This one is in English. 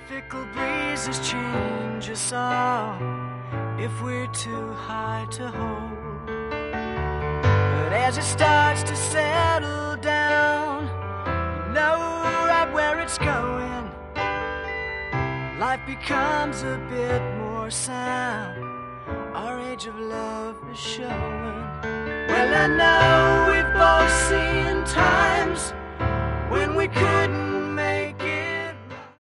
Fickle breezes change us all if we're too high to hold. But as it starts to settle down, you know right where it's going. Life becomes a bit more sound. Our age of love is showing. Well, I know we've both seen times when we could